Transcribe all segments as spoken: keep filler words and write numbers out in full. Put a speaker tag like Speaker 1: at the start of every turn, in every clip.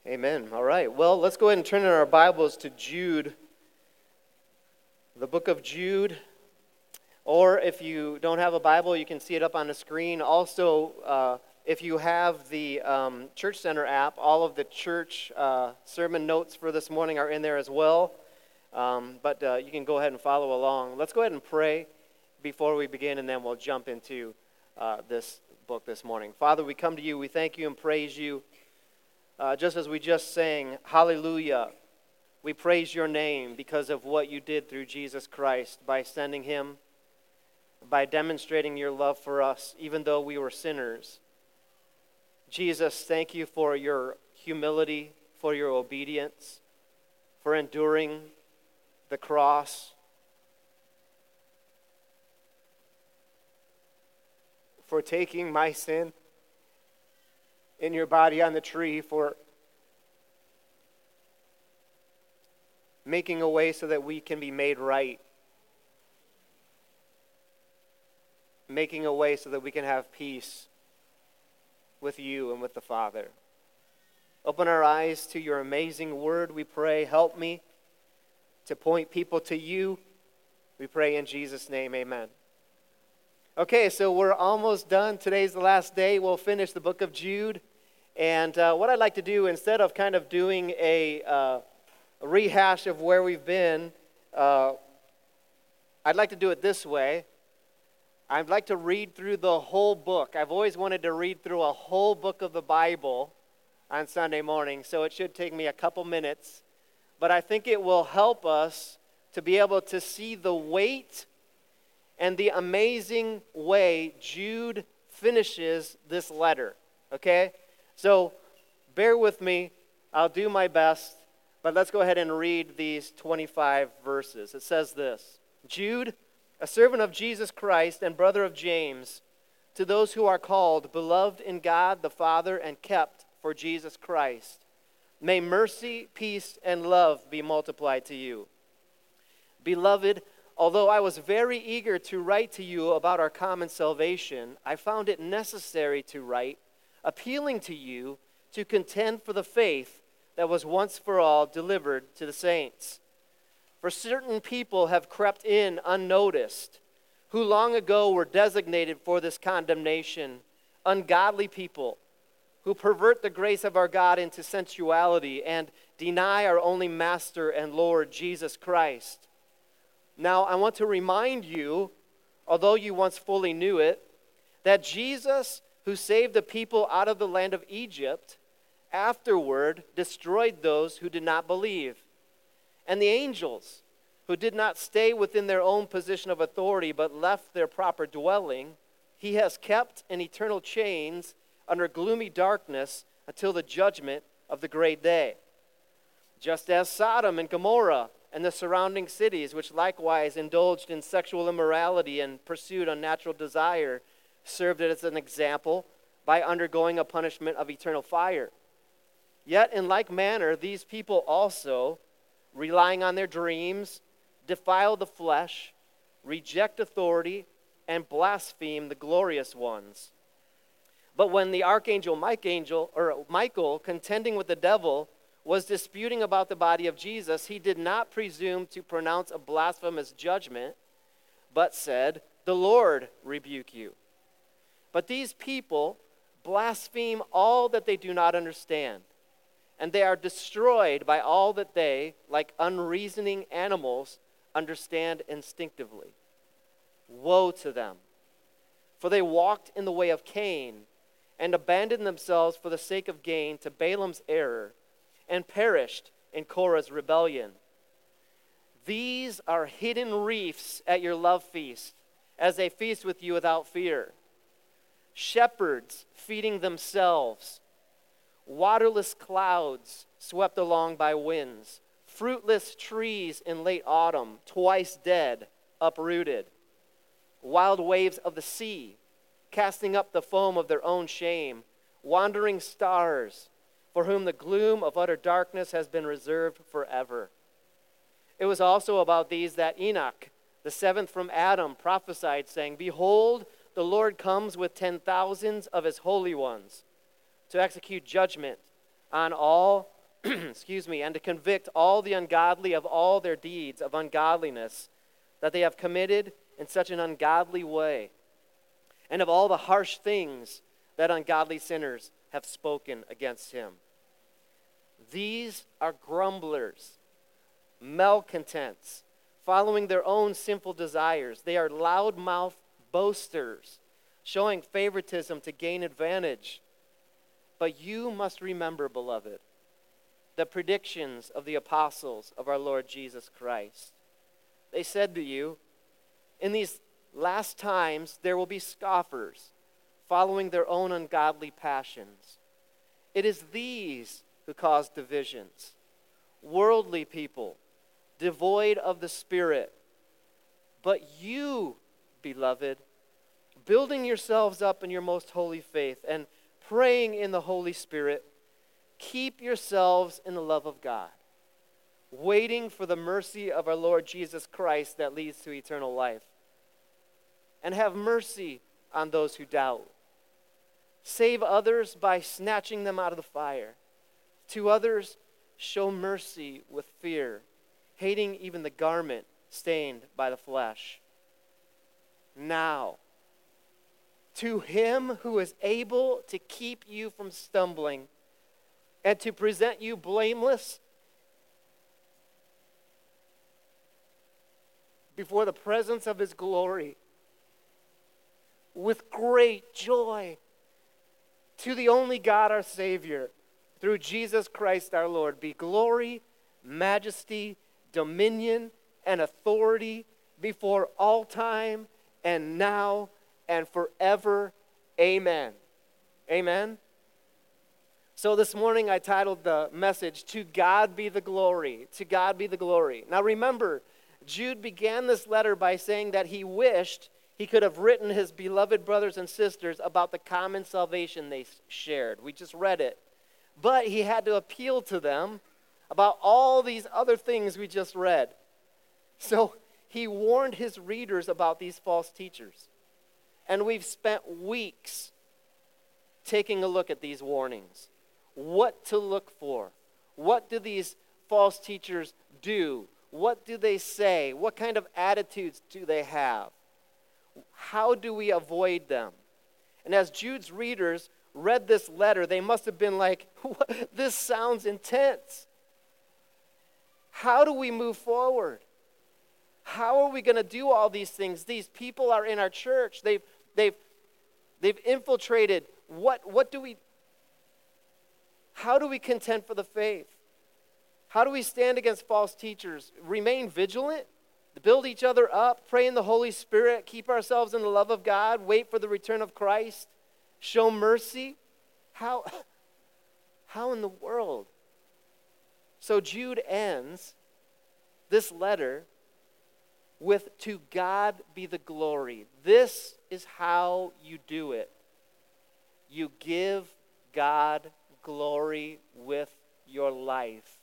Speaker 1: Amen. All right. Well, let's go ahead and turn in our Bibles to Jude, the book of Jude. Or if you don't have a Bible, you can see it up on the screen. Also, uh, if you have the um, Church Center app, all of the church uh, sermon notes for this morning are in there as well. Um, but uh, you can go ahead and follow along. Let's go ahead and pray before we begin, and then we'll jump into uh, this book this morning. Father, we come to you. We thank you and praise you. Uh, just as we just sang, hallelujah, we praise your name because of what you did through Jesus Christ by sending him, by demonstrating your love for us, even though we were sinners. Jesus, thank you for your humility, for your obedience, for enduring the cross, for taking my sin in your body on the tree, for making a way so that we can be made right, making a way so that we can have peace with you and with the Father. Open our eyes to your amazing word, we pray. Help me to point people to you. We pray in Jesus' name, amen. Okay, so we're almost done. Today's the last day. We'll finish the book of Jude. And uh, what I'd like to do, instead of kind of doing a, uh, a rehash of where we've been, uh, I'd like to do it this way. I'd like to read through the whole book. I've always wanted to read through a whole book of the Bible on Sunday morning, so it should take me a couple minutes. But I think it will help us to be able to see the weight and the amazing way Jude finishes this letter, okay? So bear with me. I'll do my best, but let's go ahead and read these twenty-five verses. It says this, Jude, a servant of Jesus Christ and brother of James, to those who are called, beloved in God the Father and kept for Jesus Christ, may mercy, peace, and love be multiplied to you. Beloved, although I was very eager to write to you about our common salvation, I found it necessary to write, appealing to you to contend for the faith that was once for all delivered to the saints. For certain people have crept in unnoticed, who long ago were designated for this condemnation, ungodly people, who pervert the grace of our God into sensuality and deny our only Master and Lord, Jesus Christ. Now, I want to remind you, although you once fully knew it, that Jesus, who saved the people out of the land of Egypt, afterward destroyed those who did not believe. And the angels, who did not stay within their own position of authority but left their proper dwelling, he has kept in eternal chains under gloomy darkness until the judgment of the great day. Just as Sodom and Gomorrah and the surrounding cities, which likewise indulged in sexual immorality and pursued unnatural desire, served as an example by undergoing a punishment of eternal fire. Yet in like manner, these people also, relying on their dreams, defile the flesh, reject authority, and blaspheme the glorious ones. But when the archangel Michael, or Michael, contending with the devil, was disputing about the body of Jesus, he did not presume to pronounce a blasphemous judgment, but said, "The Lord rebuke you." But these people blaspheme all that they do not understand, and they are destroyed by all that they, like unreasoning animals, understand instinctively. Woe to them! For they walked in the way of Cain, and abandoned themselves for the sake of gain to Balaam's error, and perished in Korah's rebellion. These are hidden reefs at your love feast, as they feast with you without fear. Shepherds feeding themselves, waterless clouds swept along by winds, fruitless trees in late autumn, twice dead, uprooted, wild waves of the sea, casting up the foam of their own shame, wandering stars, for whom the gloom of utter darkness has been reserved forever. It was also about these that Enoch, the seventh from Adam, prophesied, saying, "Behold, the Lord comes with ten thousands of his holy ones to execute judgment on all excuse me, and to convict all the ungodly of all their deeds of ungodliness that they have committed in such an ungodly way, and of all the harsh things that ungodly sinners have spoken against him. These are grumblers, malcontents, following their own sinful desires. They are loudmouth boasters, showing favoritism to gain advantage. But you must remember, beloved, the predictions of the apostles of our Lord Jesus Christ. They said to you, in these last times there will be scoffers, following their own ungodly passions. It is these who cause divisions, worldly people, devoid of the Spirit. But you, beloved, building yourselves up in your most holy faith and praying in the Holy Spirit, keep yourselves in the love of God, waiting for the mercy of our Lord Jesus Christ that leads to eternal life. And have mercy on those who doubt. Save others by snatching them out of the fire. To others, show mercy with fear, hating even the garment stained by the flesh. Now, to him who is able to keep you from stumbling and to present you blameless before the presence of his glory with great joy, to the only God our Savior, through Jesus Christ our Lord, be glory, majesty, dominion, and authority before all time and now and forever. Amen. Amen. So this morning I titled the message, To God Be the Glory. To God Be the Glory. Now remember, Jude began this letter by saying that he wished he could have written his beloved brothers and sisters about the common salvation they shared. We just read it. But he had to appeal to them about all these other things we just read. So he warned his readers about these false teachers. And we've spent weeks taking a look at these warnings. What to look for. What do these false teachers do? What do they say? What kind of attitudes do they have? How do we avoid them? And as Jude's readers read this letter, they must have been like, this sounds intense. How do we move forward? How are we going to do all these things? These people are in our church. They've, they've, they've infiltrated. What, what do we, how do we contend for the faith? How do we stand against false teachers? Remain vigilant, build each other up, pray in the Holy Spirit, keep ourselves in the love of God, wait for the return of Christ, show mercy. How, how in the world? So Jude ends this letter with, to God be the glory. This is how you do it. You give God glory with your life.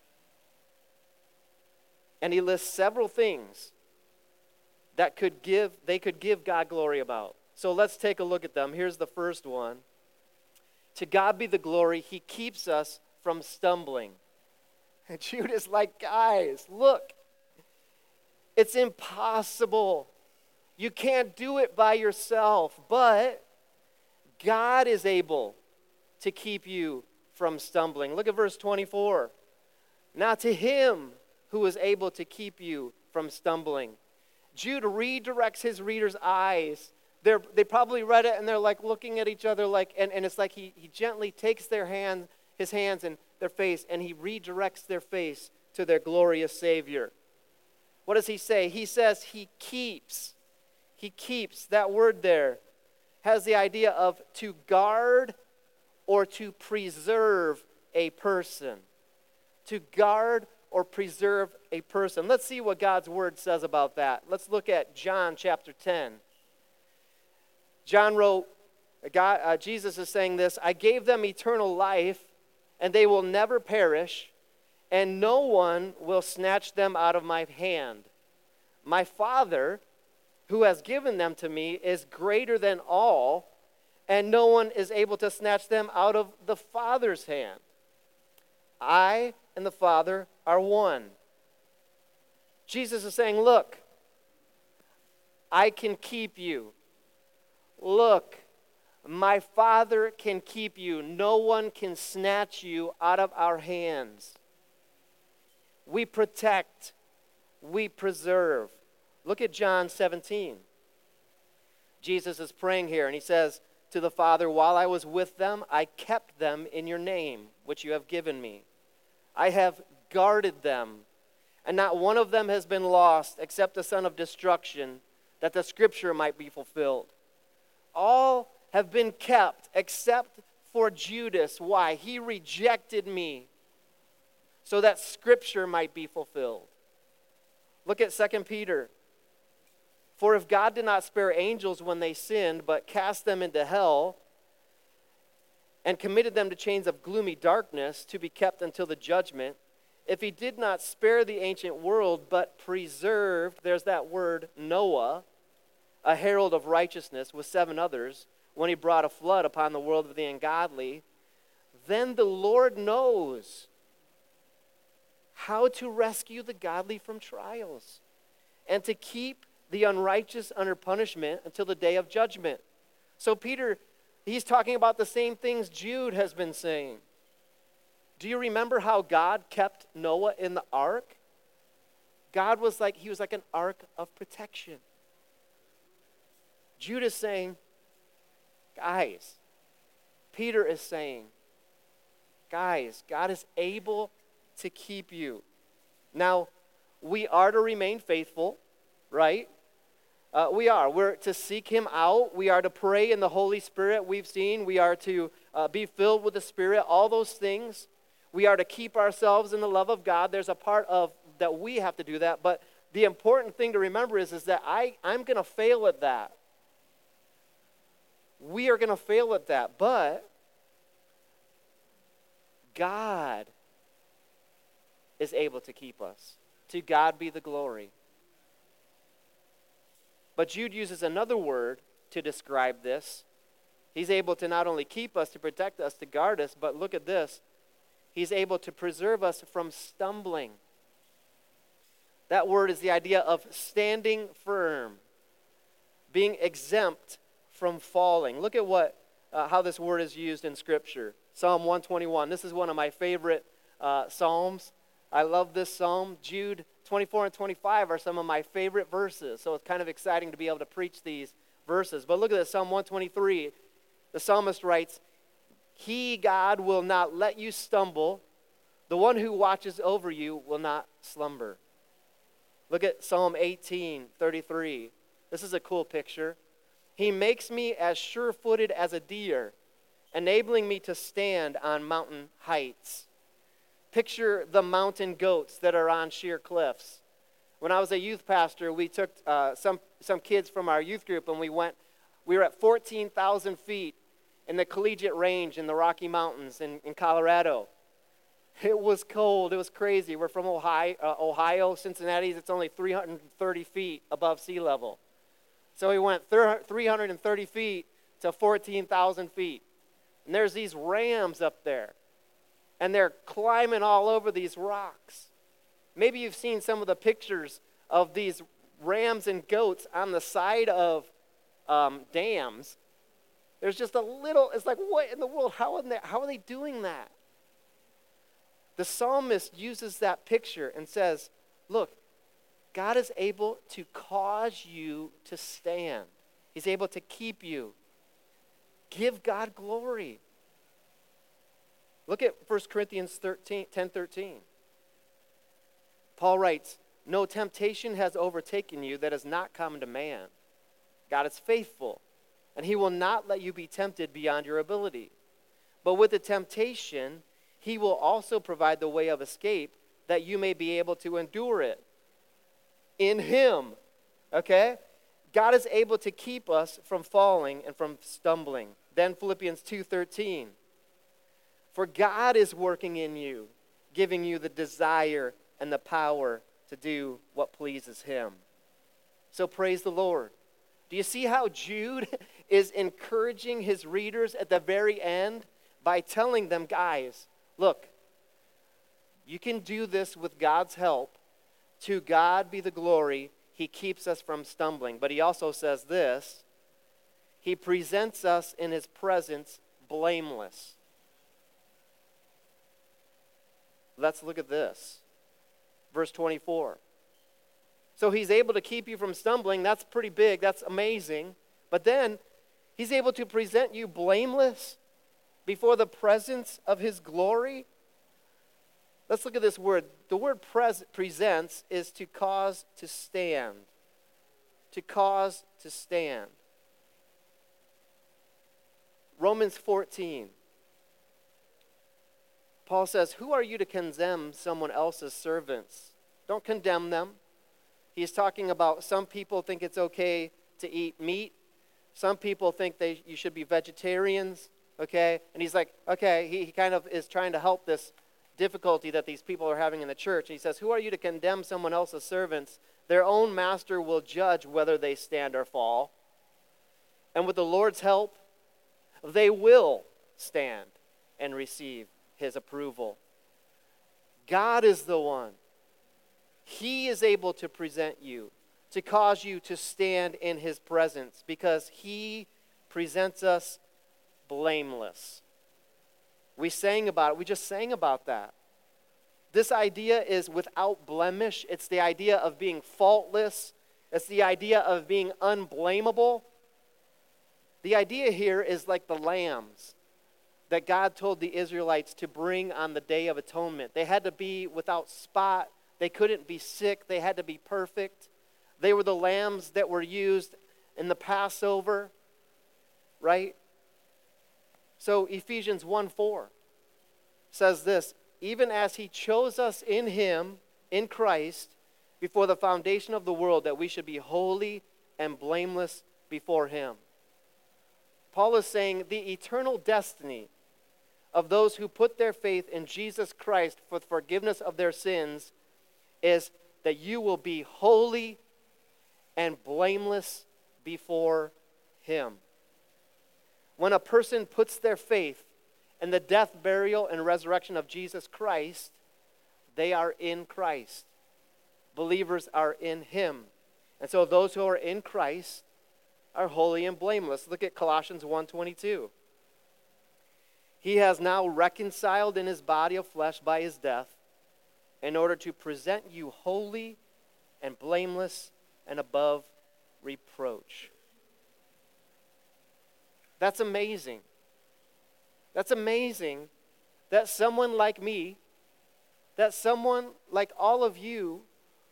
Speaker 1: And he lists several things that could give, they could give God glory about. So let's take a look at them. Here's the first one. To God be the glory, he keeps us from stumbling. And Jude is like, guys, look, it's impossible. You can't do it by yourself, but God is able to keep you from stumbling. Look at verse twenty-four. Now to him who is able to keep you from stumbling. Jude redirects his readers' eyes. They're, they probably read it and they're like looking at each other like, and, and it's like he, he gently takes their hand, his hands and their face, and he redirects their face to their glorious Savior. What does he say? He says he keeps. He keeps. That word there has the idea of to guard or to preserve a person. To guard or preserve a person. Let's see what God's word says about that. Let's look at John chapter ten. John wrote, God, uh, Jesus is saying this, I gave them eternal life, and they will never perish, and no one will snatch them out of my hand. My Father, who has given them to me, is greater than all, and no one is able to snatch them out of the Father's hand. I and the Father are one. Jesus is saying, look, I can keep you. Look, my Father can keep you. No one can snatch you out of our hands. We protect. We preserve. Look at John seventeen. Jesus is praying here, and he says to the Father, while I was with them, I kept them in your name, which you have given me. I have guarded them, and not one of them has been lost except the son of destruction, that the scripture might be fulfilled. All have been kept except for Judas. Why? He rejected me so that scripture might be fulfilled. Look at Second Peter. For if God did not spare angels when they sinned, but cast them into hell and committed them to chains of gloomy darkness to be kept until the judgment, if he did not spare the ancient world, but preserved, there's that word, Noah, a herald of righteousness with seven others, when he brought a flood upon the world of the ungodly, then the Lord knows how to rescue the godly from trials and to keep the unrighteous under punishment until the day of judgment. So Peter, he's talking about the same things Jude has been saying. Do you remember how God kept Noah in the ark? God was like, he was like an ark of protection. Jude is saying, guys, Peter is saying, guys, God is able to keep you. Now, we are to remain faithful, right? Uh, we are. We're to seek him out. We are to pray in the Holy Spirit, we've seen. We are to uh, be filled with the Spirit, all those things. We are to keep ourselves in the love of God. There's a part of that we have to do that. But the important thing to remember is, is that I, I'm going to fail at that. We are going to fail at that. But God is able to keep us. To God be the glory. But Jude uses another word to describe this. He's able to not only keep us, to protect us, to guard us, but look at this. He's able to preserve us from stumbling. That word is the idea of standing firm, being exempt from falling. Look at what uh, how this word is used in Scripture. Psalm one twenty-one. This is one of my favorite uh, psalms. I love this psalm. Jude twenty-four and twenty-five are some of my favorite verses, so it's kind of exciting to be able to preach these verses. But look at this, Psalm one twenty-three. The psalmist writes, He, God, will not let you stumble. The one who watches over you will not slumber. Look at Psalm eighteen thirty-three. This is a cool picture. He makes me as sure-footed as a deer, enabling me to stand on mountain heights. Picture the mountain goats that are on sheer cliffs. When I was a youth pastor, we took uh, some, some kids from our youth group and we went, we were at fourteen thousand feet in the collegiate range in the Rocky Mountains in, in Colorado. It was cold. It was crazy. We're from Ohio, uh, Ohio, Cincinnati. It's only three hundred thirty feet above sea level. So we went three hundred thirty feet to fourteen thousand feet. And there's these rams up there. And they're climbing all over these rocks. Maybe you've seen some of the pictures of these rams and goats on the side of um, dams. There's just a little, it's like, what in the world? How are they, how are they doing that? The psalmist uses that picture and says, look, God is able to cause you to stand. He's able to keep you. Give God glory. Look at First Corinthians thirteen, ten thirteen. Paul writes, no temptation has overtaken you that is not common to man. God is faithful, and he will not let you be tempted beyond your ability. But with the temptation, he will also provide the way of escape that you may be able to endure it. In him, okay? God is able to keep us from falling and from stumbling. Then Philippians two thirteen. For God is working in you, giving you the desire and the power to do what pleases him. So praise the Lord. Do you see how Jude is encouraging his readers at the very end by telling them, guys, look, You can do this with God's help. To God be the glory. He keeps us from stumbling. But he also says this, he presents us in his presence blameless. Let's look at this. Verse twenty-four. So he's able to keep you from stumbling. That's pretty big. That's amazing. But then he's able to present you blameless before the presence of his glory. Let's look at this word. The word pres- presents is to cause to stand. To cause to stand. Romans fourteen. Paul says, who are you to condemn someone else's servants? Don't condemn them. He's talking about some people think it's okay to eat meat. Some people think they you should be vegetarians, okay? And he's like, okay, he, he kind of is trying to help this difficulty that these people are having in the church. He says, who are you to condemn someone else's servants? Their own master will judge whether they stand or fall. And with the Lord's help, they will stand and receive his approval. God is the one. He is able to present you, to cause you to stand in his presence, because he presents us blameless. We sang about it. We just sang about that. This idea is without blemish. It's the idea of being faultless. It's the idea of being unblameable. The idea here is like the lambs that God told the Israelites to bring on the Day of Atonement. They had to be without spot. They couldn't be sick. They had to be perfect. They were the lambs that were used in the Passover, right? So Ephesians one four says this, even as he chose us in him, in Christ, before the foundation of the world, that we should be holy and blameless before him. Paul is saying the eternal destiny of those who put their faith in Jesus Christ for the forgiveness of their sins is that you will be holy and blameless before him. When a person puts their faith in the death, burial, and resurrection of Jesus Christ, they are in Christ. Believers are in him. And so those who are in Christ are holy and blameless. Look at Colossians one twenty-two. He has now reconciled in his body of flesh by his death in order to present you holy and blameless and above reproach. That's amazing. That's amazing that someone like me, that someone like all of you,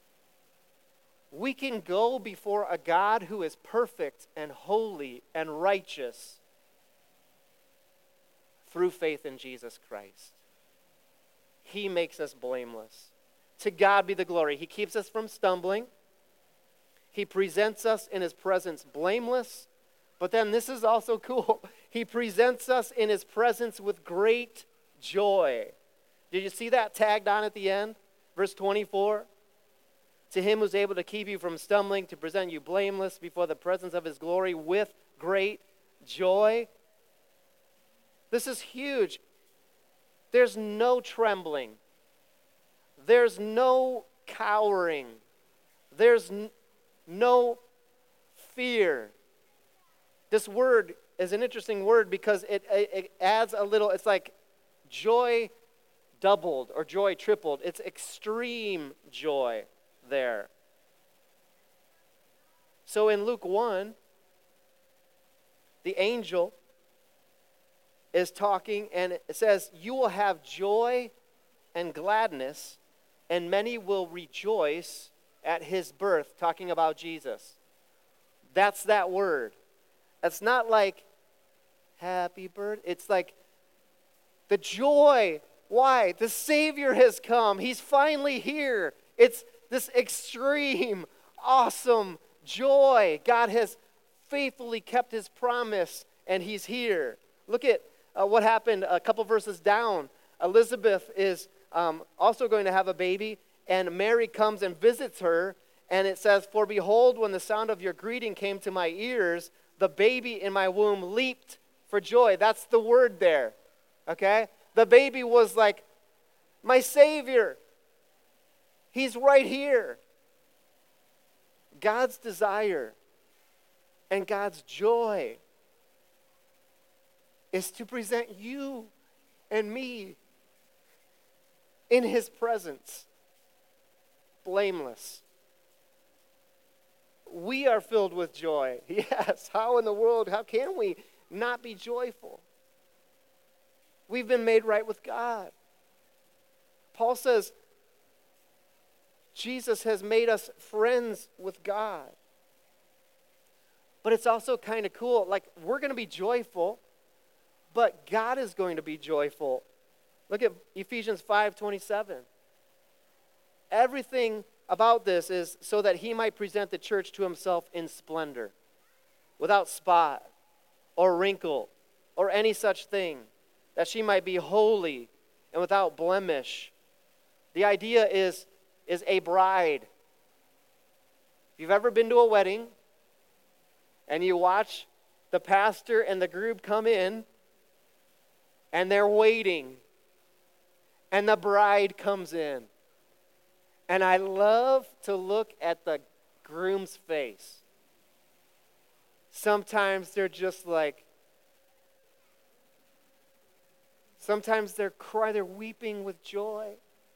Speaker 1: we can go before a God who is perfect and holy and righteous through faith in Jesus Christ. He makes us blameless. To God be the glory. He keeps us from stumbling. He presents us in his presence blameless. But then this is also cool. He presents us in his presence with great joy. Did you see that tagged on at the end? Verse twenty-four. To him who's able to keep you from stumbling, to present you blameless before the presence of his glory with great joy. This is huge. There's no trembling. There's no cowering. There's n- no fear. This word is an interesting word because it, it, it adds a little, it's like joy doubled or joy tripled. It's extreme joy there. So in Luke one, the angel is talking and it says, you will have joy and gladness, and many will rejoice at his birth, talking about Jesus. That's that word. It's not like happy birth. It's like the joy. Why? The Savior has come. He's finally here. It's this extreme, awesome joy. God has faithfully kept his promise, and he's here. Look at uh, what happened a couple verses down. Elizabeth is um, also going to have a baby, and Mary comes and visits her, and it says, for behold, when the sound of your greeting came to my ears, the baby in my womb leaped for joy. That's the word there, okay? The baby was like My Savior. He's right here. God's desire and God's joy is to present you and me in His presence, blameless. We are filled with joy. Yes, how in the world, how can we not be joyful? We've been made right with God. Paul says, Jesus has made us friends with God. But it's also kind of cool. Like, we're going to be joyful, but God is going to be joyful. Look at Ephesians five twenty-seven. Everything about this is so that He might present the church to Himself in splendor, without spot or wrinkle or any such thing, that she might be holy and without blemish. The idea is, is a bride. If you've ever been to a wedding and you watch the pastor and the groom come in and they're waiting and the bride comes in, and I love to look at the groom's face. Sometimes they're just like, sometimes they're crying, they're weeping with joy.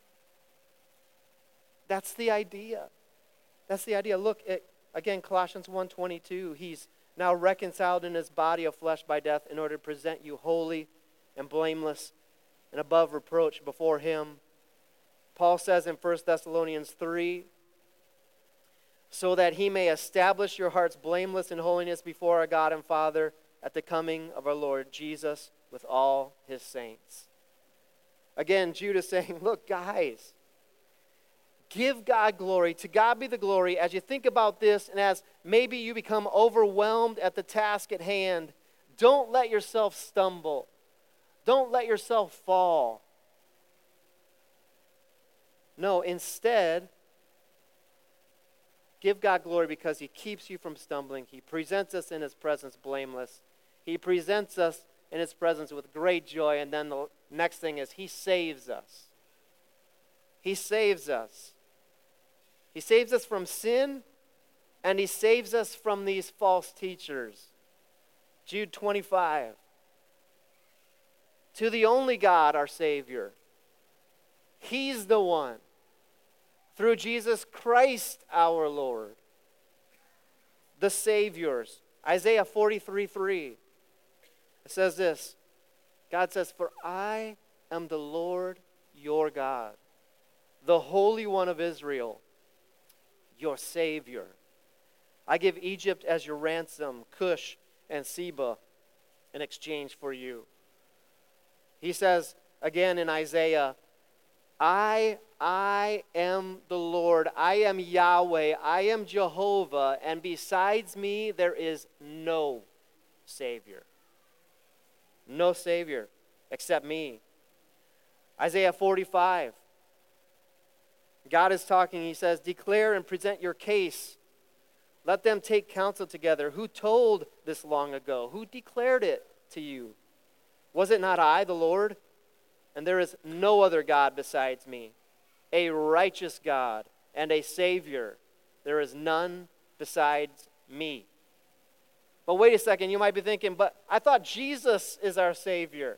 Speaker 1: That's the idea. That's the idea. Look at, again, Colossians one twenty-two. He's now reconciled in His body of flesh by death in order to present you holy and blameless and above reproach before Him. Paul says in First Thessalonians three, so that He may establish your hearts blameless in holiness before our God and Father at the coming of our Lord Jesus with all His saints. Again, Jude is saying, look, guys, give God glory. To God be the glory. As you think about this and as maybe you become overwhelmed at the task at hand, don't let yourself stumble. Don't let yourself fall. No, instead, give God glory because He keeps you from stumbling. He presents us in His presence blameless. He presents us in His presence with great joy. And then the next thing is He saves us. He saves us. He saves us from sin, and He saves us from these false teachers. Jude twenty-five. To the only God, our Savior. He's the one. Through Jesus Christ our Lord. The Saviors. Isaiah forty-three three. It says this. God says, for I am the Lord your God, the Holy One of Israel, your Savior. I give Egypt as your ransom, Cush and Seba in exchange for you. He says again in Isaiah, I, I am the Lord, I am Yahweh, I am Jehovah, and besides me there is no Savior. No Savior except me. Isaiah forty-five. God is talking, He says, declare and present your case. Let them take counsel together. Who told this long ago? Who declared it to you? Was it not I, the Lord? And there is no other God besides me, a righteous God and a Savior. There is none besides me. But wait a second, you might be thinking, but I thought Jesus is our Savior.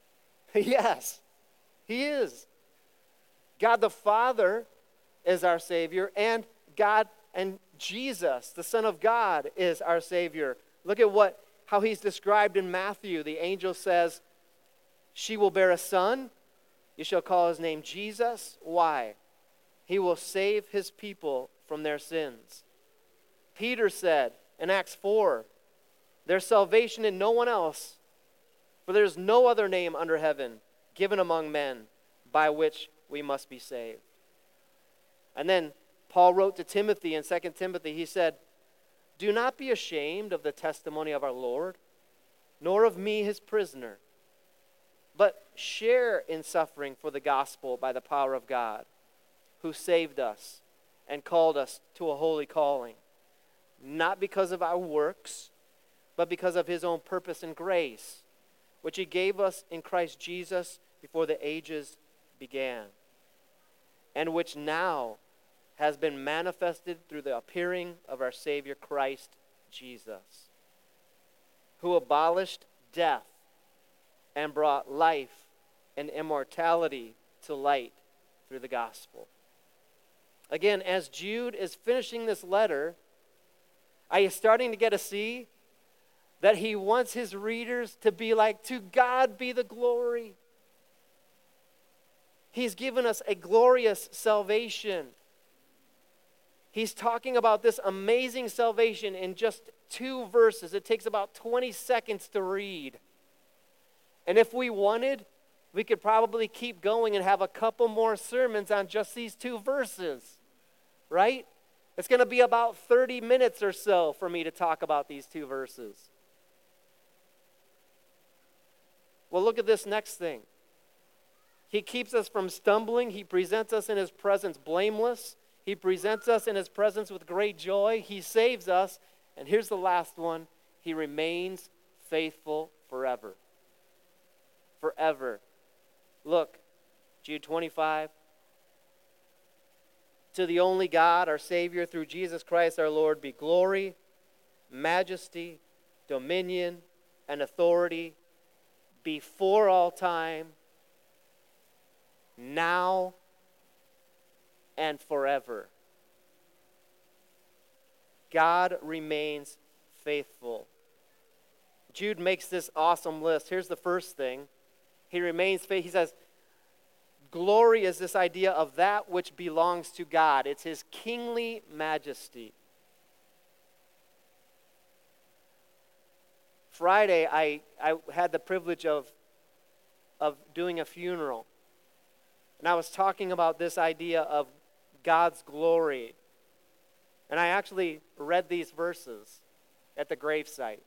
Speaker 1: Yes, He is. God the Father is our Savior, and God and Jesus, the Son of God, is our Savior. Look at what how He's described in Matthew. The angel says, she will bear a son. You shall call His name Jesus. Why? He will save His people from their sins. Peter said in Acts four, there's salvation in no one else, for there is no other name under heaven given among men by which we must be saved. And then Paul wrote to Timothy in Second Timothy, he said, do not be ashamed of the testimony of our Lord, nor of me, His prisoner, but share in suffering for the gospel by the power of God, who saved us and called us to a holy calling, not because of our works, but because of His own purpose and grace, which He gave us in Christ Jesus before the ages began, and which now has been manifested through the appearing of our Savior Christ Jesus, who abolished death and brought life and immortality to light through the gospel. Again, as Jude is finishing this letter, are you starting to get to see that he wants his readers to be like, to God be the glory. He's given us a glorious salvation. He's talking about this amazing salvation in just two verses. It takes about twenty seconds to read. And if we wanted, we could probably keep going and have a couple more sermons on just these two verses, right? It's going to be about thirty minutes or so for me to talk about these two verses. Well, look at this next thing. He keeps us from stumbling. He presents us in his presence blameless. He presents us in his presence with great joy. He saves us. And here's the last one. He remains faithful forever. Forever. Look, Jude twenty-five. To the only God, our Savior, through Jesus Christ our Lord, be glory, majesty, dominion, and authority before all time, now and forever. God remains faithful. Jude makes this awesome list. Here's the first thing. He remains faithful. He says, glory is this idea of that which belongs to God. It's his kingly majesty. Friday, I, I had the privilege of, of doing a funeral. And I was talking about this idea of God's glory. And I actually read these verses at the gravesite.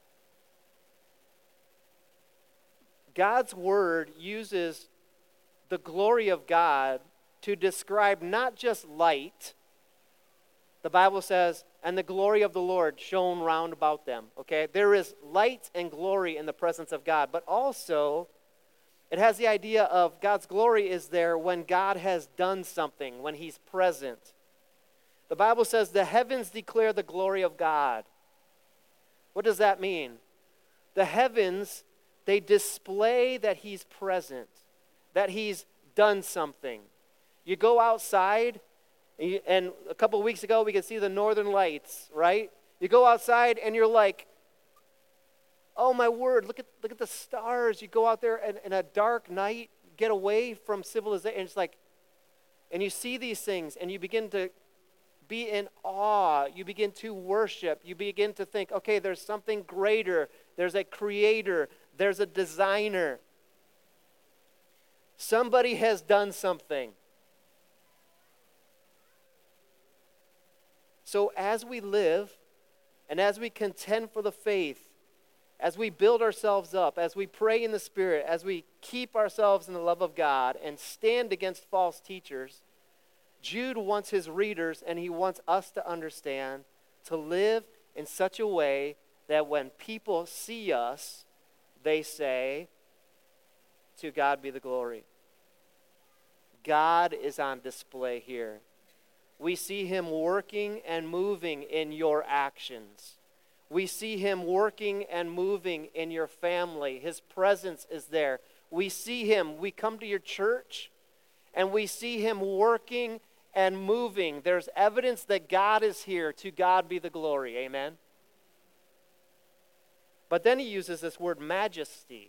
Speaker 1: God's word uses the glory of God to describe not just light. The Bible says, and the glory of the Lord shone round about them. Okay, there is light and glory in the presence of God, but also it has the idea of God's glory is there when God has done something, when he's present. The Bible says the heavens declare the glory of God. What does that mean? The heavens, they display that he's present, that he's done something. You go outside, and, you, and a couple of weeks ago we could see the northern lights, right? You go outside and you're like, oh my word, look at look at the stars. You go out there and in a dark night, get away from civilization. And it's like, and you see these things and you begin to be in awe. You begin to worship. You begin to think, okay, there's something greater. There's a creator. There's a designer. Somebody has done something. So as we live and as we contend for the faith, as we build ourselves up, as we pray in the Spirit, as we keep ourselves in the love of God and stand against false teachers, Jude wants his readers and he wants us to understand to live in such a way that when people see us, they say, to God be the glory. God is on display here. We see him working and moving in your actions. We see him working and moving in your family. His presence is there. We see him. We come to your church and we see him working and moving. There's evidence that God is here. To God be the glory. Amen. But then he uses this word majesty.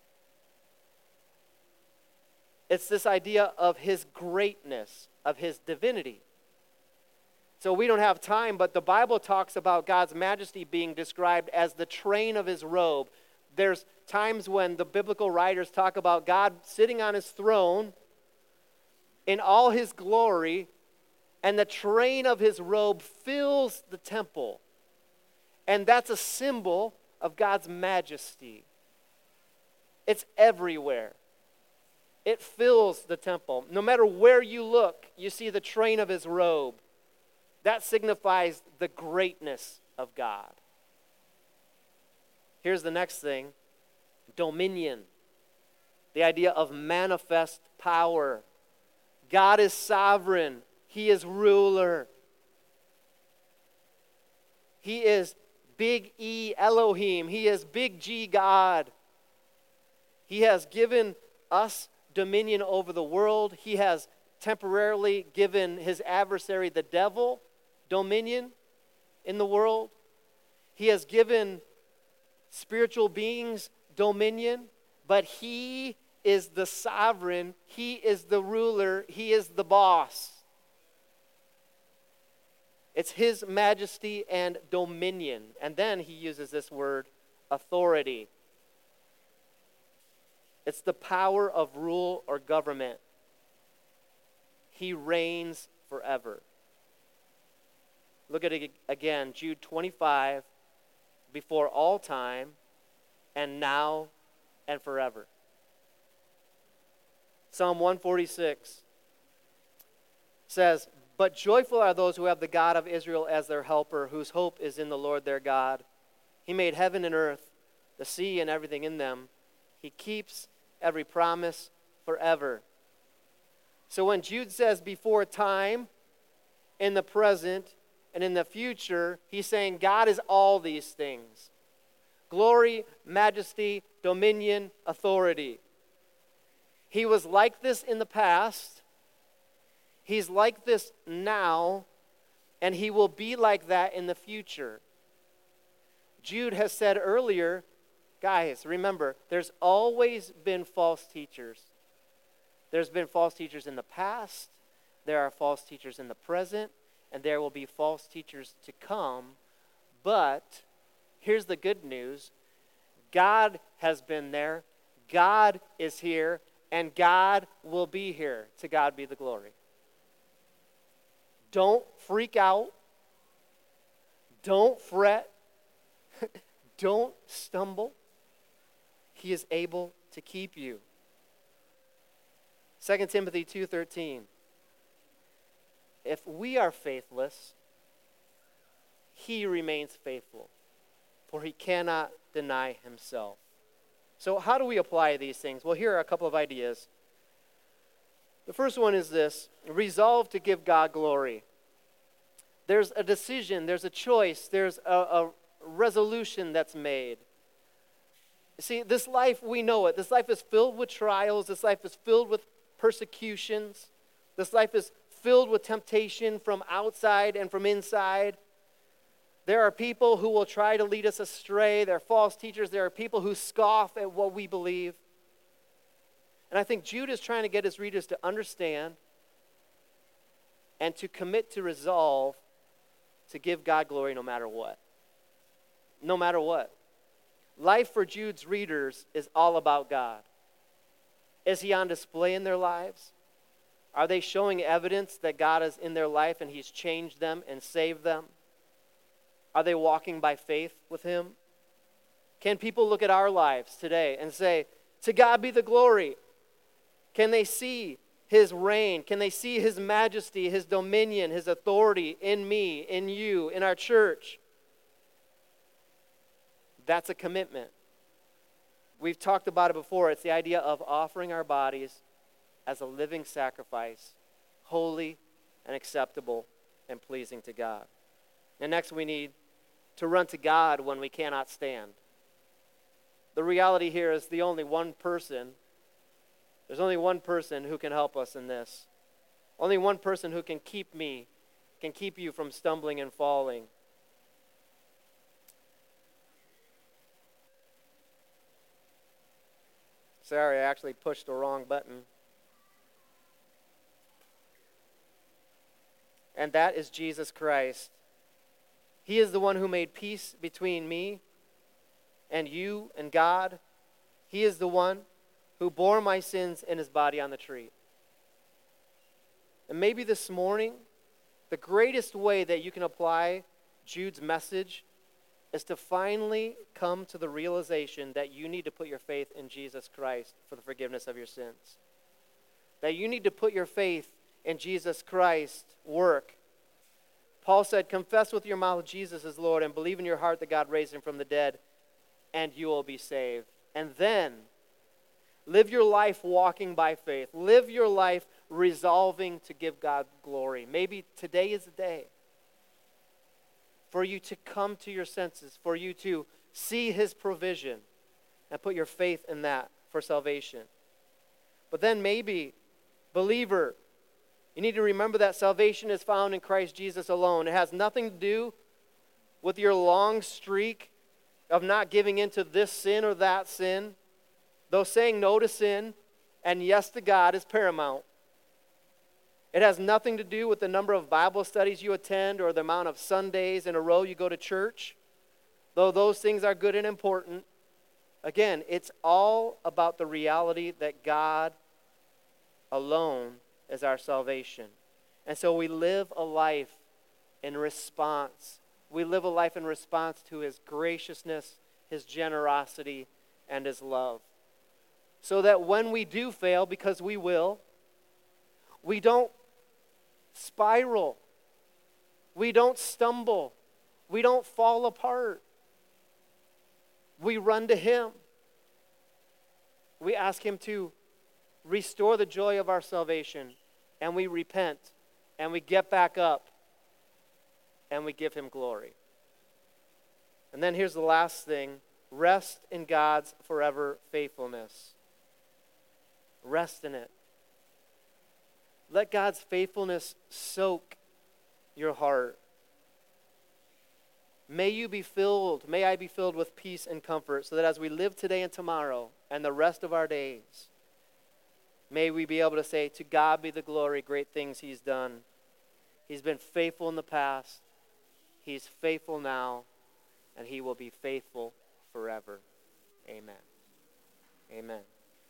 Speaker 1: It's this idea of his greatness, of his divinity. So we don't have time, but the Bible talks about God's majesty being described as the train of his robe. There's times when the biblical writers talk about God sitting on his throne in all his glory, and the train of his robe fills the temple. And that's a symbol of God's majesty. It's everywhere. It fills the temple. No matter where you look, you see the train of his robe. That signifies the greatness of God. Here's the next thing. Dominion. The idea of manifest power. God is sovereign. He is ruler. He is big E Elohim. He is big G God. He has given us dominion over the world. He has temporarily given his adversary, the devil, dominion in the world. He has given spiritual beings dominion, but he is the sovereign. He is the ruler. He is the boss. It's his majesty and dominion. And then he uses this word, authority. It's the power of rule or government. He reigns forever. Look at it again, Jude twenty-five, before all time, and now and forever. Psalm one forty-six says, "But joyful are those who have the God of Israel as their helper, whose hope is in the Lord their God. He made heaven and earth, the sea and everything in them. He keeps every promise forever." So when Jude says before time, in the present, and in the future, he's saying God is all these things. Glory, majesty, dominion, authority. He was like this in the past. He's like this now, and he will be like that in the future. Jude has said earlier, guys, remember, there's always been false teachers. There's been false teachers in the past, there are false teachers in the present, and there will be false teachers to come. But here's the good news. God has been there, God is here, and God will be here. To God be the glory. Don't freak out. Don't fret. Don't stumble. He is able to keep you. Second Timothy two thirteen. If we are faithless, he remains faithful, for he cannot deny himself. So how do we apply these things? Well, here are a couple of ideas. The first one is this: resolve to give God glory. There's a decision, there's a choice, there's a, a resolution that's made. See, this life, we know it. This life is filled with trials. This life is filled with persecutions. This life is filled with temptation from outside and from inside. There are people who will try to lead us astray. There are false teachers. There are people who scoff at what we believe. And I think Jude is trying to get his readers to understand and to commit to resolve to give God glory no matter what. No matter what. Life for Jude's readers is all about God. Is he on display in their lives? Are they showing evidence that God is in their life and he's changed them and saved them? Are they walking by faith with him? Can people look at our lives today and say, to God be the glory? Can they see his reign? Can they see his majesty, his dominion, his authority in me, in you, in our church? That's a commitment. We've talked about it before. It's the idea of offering our bodies as a living sacrifice, holy and acceptable and pleasing to God. And next, we need to run to God when we cannot stand. The reality here is the only one person, there's only one person who can help us in this. Only one person who can keep me, can keep you from stumbling and falling. Sorry, I actually pushed the wrong button. And that is Jesus Christ. He is the one who made peace between me and you and God. He is the one who bore my sins in his body on the tree. And maybe this morning, the greatest way that you can apply Jude's message is to finally come to the realization that you need to put your faith in Jesus Christ for the forgiveness of your sins. That you need to put your faith in Jesus Christ's work. Paul said, confess with your mouth Jesus is Lord and believe in your heart that God raised him from the dead, and you will be saved. And then, Live your life walking by faith. Live your life resolving to give God glory. Maybe today is the day for you to come to your senses, for you to see his provision and put your faith in that for salvation. But then maybe, believer, you need to remember that salvation is found in Christ Jesus alone. It has nothing to do with your long streak of not giving into this sin or that sin. Though saying no to sin and yes to God is paramount. It has nothing to do with the number of Bible studies you attend or the amount of Sundays in a row you go to church. Though those things are good and important. Again, it's all about the reality that God alone is our salvation. And so we live a life in response. We live a life in response to his graciousness, his generosity, and his love. So that when we do fail, because we will, we don't spiral. We don't stumble. We don't fall apart. We run to him. We ask him to restore the joy of our salvation, and we repent, and we get back up, and we give him glory. And then here's the last thing. Rest in God's forever faithfulness. Rest in it. Let God's faithfulness soak your heart. May you be filled, may I be filled with peace and comfort, so that as we live today and tomorrow and the rest of our days, may we be able to say, to God be the glory, great things he's done. He's been faithful in the past, he's faithful now, and he will be faithful forever. Amen. Amen.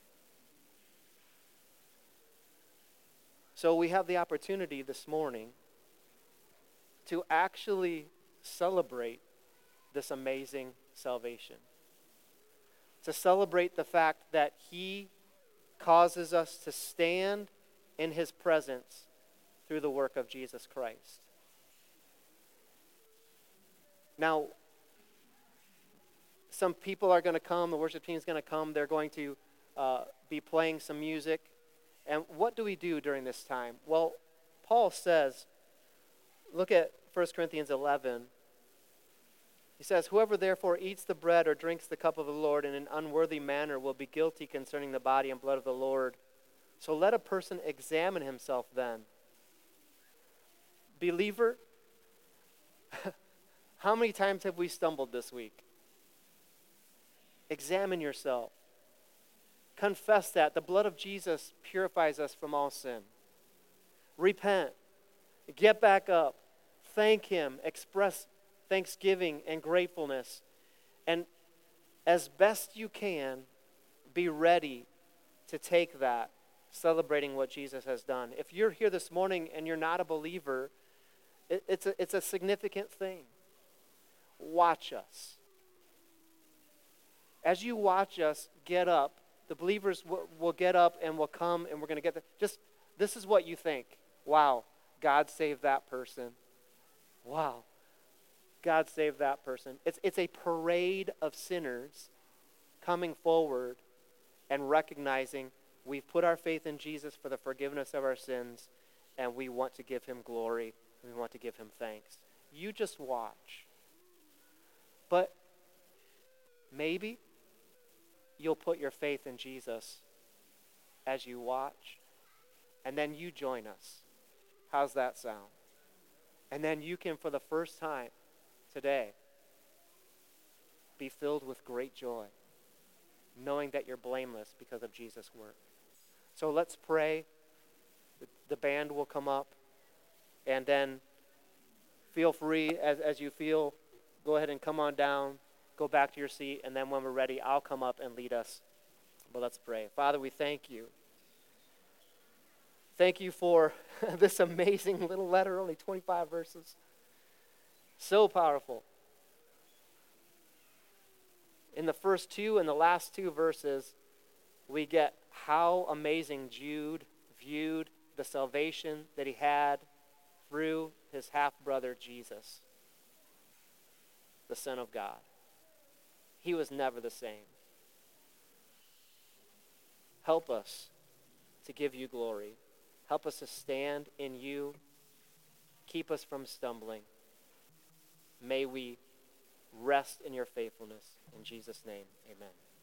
Speaker 1: So we have the opportunity this morning to actually celebrate this amazing salvation. To celebrate the fact that he causes us to stand in his presence through the work of Jesus Christ. Now, some people are going to come, the worship team is going to come, they're going to uh, be playing some music. And what do we do during this time? Well, Paul says, look at First Corinthians eleven. He says, whoever therefore eats the bread or drinks the cup of the Lord in an unworthy manner will be guilty concerning the body and blood of the Lord. So let a person examine himself then. Believer, how many times have we stumbled this week? Examine yourself. Confess that. The blood of Jesus purifies us from all sin. Repent. Get back up. Thank him. Express thanksgiving and gratefulness. And as best you can, be ready to take that, celebrating what Jesus has done. If you're here this morning and you're not a believer, it, it's a, it's a significant thing. Watch us. As you watch us get up, the believers will, will get up and will come and we're going to get the, just, this is what you think. Wow, God saved that person. Wow, God saved that person. It's, it's a parade of sinners coming forward and recognizing we've put our faith in Jesus for the forgiveness of our sins and we want to give him glory. We want to give him thanks. You just watch. But maybe you'll put your faith in Jesus as you watch, and then you join us. How's that sound? And then you can, for the first time today, be filled with great joy, knowing that you're blameless because of Jesus' work. So let's pray. The band will come up, and then feel free as, as you feel, go ahead and come on down. Go back to your seat, and then when we're ready, I'll come up and lead us. But let's pray. Father, we thank you. Thank you for this amazing little letter, only twenty-five verses. So powerful. In the first two and the last two verses, we get how amazing Jude viewed the salvation that he had through his half-brother Jesus, the Son of God. He was never the same. Help us to give you glory. Help us to stand in you. Keep us from stumbling. May we rest in your faithfulness. In Jesus' name, amen.